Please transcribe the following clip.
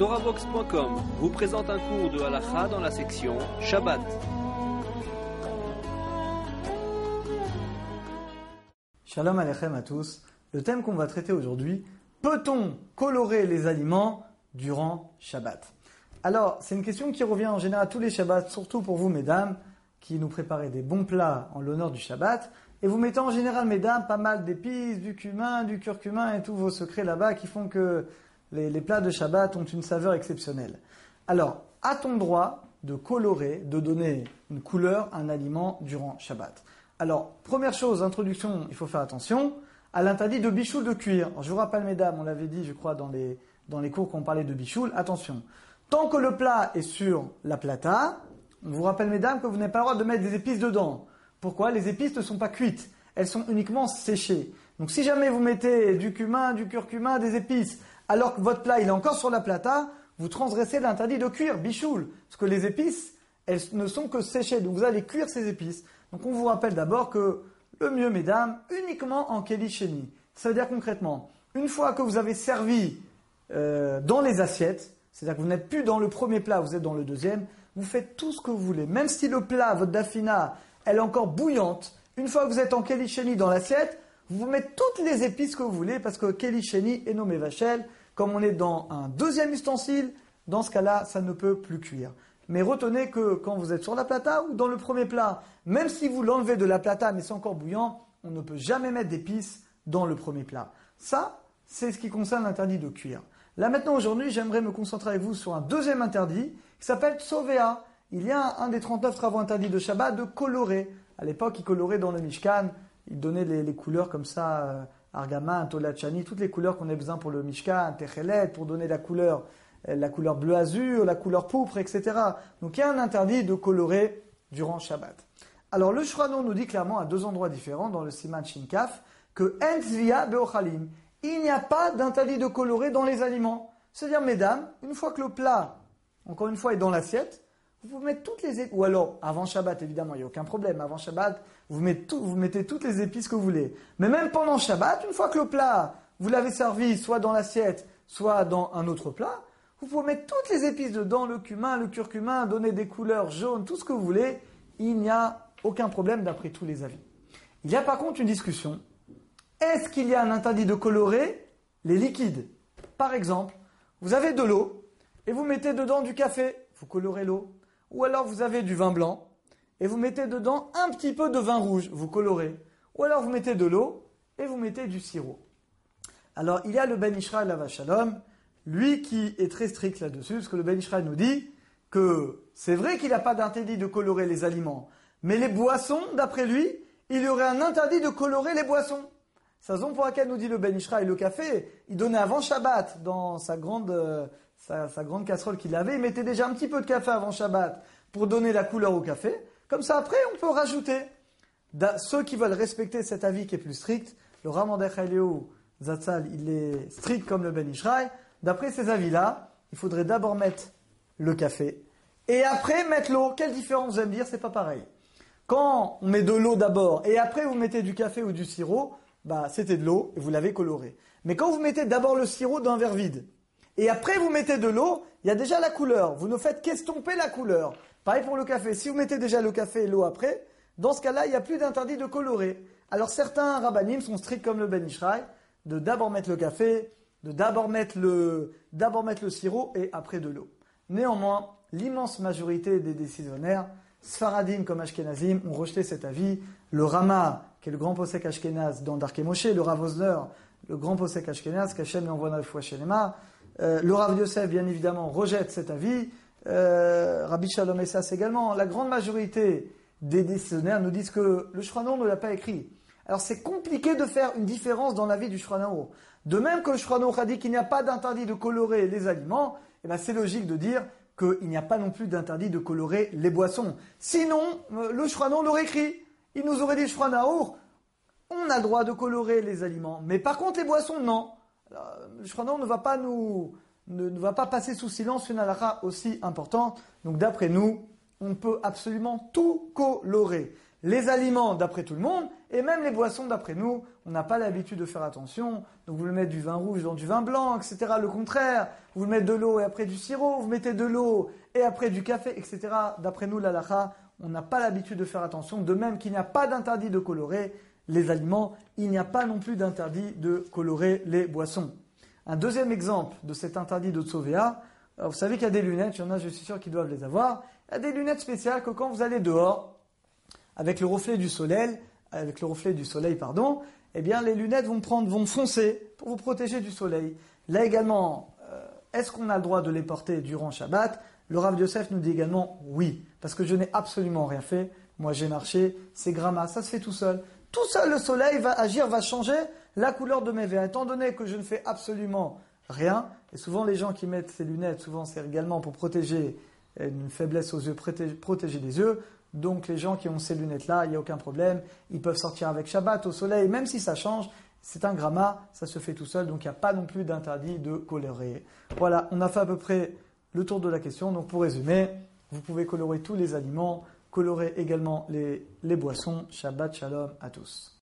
TorahBox.com vous présente un cours de halakha dans la section Shabbat. Shalom Aleichem à tous. Le thème qu'on va traiter aujourd'hui, peut-on colorer les aliments durant Shabbat? Alors, c'est une question qui revient en général à tous les Shabbats, surtout pour vous mesdames, qui nous préparez des bons plats en l'honneur du Shabbat. Et vous mettez en général, mesdames, pas mal d'épices, du cumin, du curcuma et tous vos secrets là-bas qui font que les plats de Shabbat ont une saveur exceptionnelle. Alors, a-t-on droit de colorer, de donner une couleur à un aliment durant Shabbat? Alors, première chose, introduction, il faut faire attention à l'interdit de bichoul de cuir. Alors, je vous rappelle, mesdames, on l'avait dit, je crois, dans les cours qu'on parlait de bichoul, attention. Tant que le plat est sur la plata, on vous rappelle, mesdames, que vous n'avez pas le droit de mettre des épices dedans. Pourquoi? Les épices ne sont pas cuites, elles sont uniquement séchées. Donc, si jamais vous mettez du cumin, du curcuma, des épices, alors que votre plat il est encore sur la plata, vous transgressez l'interdit de cuire, bichoul. Parce que les épices, elles ne sont que séchées. Donc vous allez cuire ces épices. Donc on vous rappelle d'abord que le mieux, mesdames, uniquement en keli sheni. Ça veut dire concrètement, une fois que vous avez servi dans les assiettes, c'est-à-dire que vous n'êtes plus dans le premier plat, vous êtes dans le deuxième, vous faites tout ce que vous voulez. Même si le plat, votre dafina, elle est encore bouillante, une fois que vous êtes en keli sheni dans l'assiette, vous mettez toutes les épices que vous voulez, parce que keli sheni et nommé vachel, comme on est dans un deuxième ustensile, dans ce cas-là, ça ne peut plus cuire. Mais retenez que quand vous êtes sur la plata ou dans le premier plat, même si vous l'enlevez de la plata, mais c'est encore bouillant, on ne peut jamais mettre d'épices dans le premier plat. Ça, c'est ce qui concerne l'interdit de cuire. Là maintenant, aujourd'hui, j'aimerais me concentrer avec vous sur un deuxième interdit qui s'appelle Tsovea. Il y a un des 39 travaux interdits de Shabbat de colorer. À l'époque, ils coloraient dans le Mishkan. Ils donnaient les couleurs comme ça, argaman, tolachani, toutes les couleurs qu'on a besoin pour le Mishkan, techelet, pour donner la couleur bleu azur, la couleur pourpre, etc. Donc il y a un interdit de colorer durant Shabbat. Alors le Shranon nous dit clairement à deux endroits différents dans le Siman Shinkaf que en tzvia beochalim, il n'y a pas d'interdit de colorer dans les aliments. C'est-à-dire, mesdames, une fois que le plat, encore une fois, est dans l'assiette, vous mettez toutes les épices, ou alors avant Shabbat évidemment, il n'y a aucun problème. Avant Shabbat, vous mettez toutes les épices que vous voulez. Mais même pendant Shabbat, une fois que le plat, vous l'avez servi soit dans l'assiette, soit dans un autre plat, vous pouvez mettre toutes les épices dedans, le cumin, le curcuma, donner des couleurs jaunes, tout ce que vous voulez. Il n'y a aucun problème d'après tous les avis. Il y a par contre une discussion. Est-ce qu'il y a un interdit de colorer les liquides? Par exemple, vous avez de l'eau et vous mettez dedans du café, vous colorez l'eau. Ou alors vous avez du vin blanc et vous mettez dedans un petit peu de vin rouge, vous colorez. Ou alors vous mettez de l'eau et vous mettez du sirop. Alors il y a le Ben Ishraï Alav Shalom, lui qui est très strict là-dessus, parce que le Ben Ishraï nous dit que c'est vrai qu'il n'a pas d'interdit de colorer les aliments, mais les boissons, d'après lui, il y aurait un interdit de colorer les boissons. C'est la raison pour laquelle nous dit le Ben Ishraï, le café, il donnait avant Shabbat dans sa grande casserole qu'il avait, il mettait déjà un petit peu de café avant Shabbat pour donner la couleur au café. Comme ça, après, on peut rajouter. Ceux qui veulent respecter cet avis qui est plus strict, le Ramandech Eliyahu Zatzal, il est strict comme le Ben Ishraï. D'après ces avis-là, il faudrait d'abord mettre le café et après mettre l'eau. Quelle différence, vous allez me dire, c'est pas pareil. Quand on met de l'eau d'abord et après vous mettez du café ou du sirop, c'était de l'eau et vous l'avez coloré. Mais quand vous mettez d'abord le sirop dans un verre vide, et après vous mettez de l'eau, il y a déjà la couleur. Vous ne faites qu'estomper la couleur. Pareil pour le café. Si vous mettez déjà le café et l'eau après, dans ce cas-là, il n'y a plus d'interdit de colorer. Alors certains rabbanim sont stricts comme le Ben Ishraï, de d'abord mettre le café, de d'abord mettre le sirop et après de l'eau. Néanmoins, l'immense majorité des décisionnaires, Sfaradim comme Ashkenazim, ont rejeté cet avis. Le Rama, qui est le grand posek Ashkenaz dans Darkei Moshe, le Rav Osner, le grand posek Ashkenaz, qu'Hachem lui envoie dans la foi Shelema, le Rav Yosef, bien évidemment, rejette cet avis. Rabbi Shalom Essas également. La grande majorité des décisionnaires nous disent que le Shranon ne l'a pas écrit. Alors c'est compliqué de faire une différence dans l'avis du Shranon. De même que le Shranon a dit qu'il n'y a pas d'interdit de colorer les aliments, c'est logique de dire qu'il n'y a pas non plus d'interdit de colorer les boissons. Sinon, le Shranon l'aurait écrit. Il nous aurait dit, Shranon, on a le droit de colorer les aliments, mais par contre les boissons, non. Le Shranon ne va pas passer sous silence une halakha aussi importante. Donc d'après nous, on peut absolument tout colorer. les aliments d'après tout le monde, et même les boissons d'après nous, on n'a pas l'habitude de faire attention. Donc vous mettez du vin rouge dans du vin blanc, etc. Le contraire, vous mettez de l'eau et après du sirop, vous mettez de l'eau et après du café, etc. D'après nous, l'halakha, on n'a pas l'habitude de faire attention. De même qu'il n'y a pas d'interdit de colorer les aliments, il n'y a pas non plus d'interdit de colorer les boissons. Un deuxième exemple de cet interdit de tsovéa, vous savez qu'il y a des lunettes, il y en a, je suis sûr, qui doivent les avoir. Il y a des lunettes spéciales que quand vous allez dehors, avec le reflet du soleil, eh bien les lunettes vont foncer pour vous protéger du soleil. Là également, est-ce qu'on a le droit de les porter durant Shabbat? Le Rav Yosef nous dit également oui, parce que je n'ai absolument rien fait. Moi j'ai marché, c'est gramma, ça se fait tout seul. Tout seul le soleil va agir, va changer la couleur de mes verres. Étant donné que je ne fais absolument rien, et souvent les gens qui mettent ces lunettes, souvent c'est également pour protéger une faiblesse aux yeux, protéger les yeux. Donc les gens qui ont ces lunettes-là, il n'y a aucun problème. Ils peuvent sortir avec Shabbat au soleil, même si ça change, c'est un gramma, ça se fait tout seul, donc il n'y a pas non plus d'interdit de colorer. Voilà, on a fait à peu près le tour de la question. Donc pour résumer, vous pouvez colorer tous les aliments, colorer également les boissons. Shabbat shalom à tous.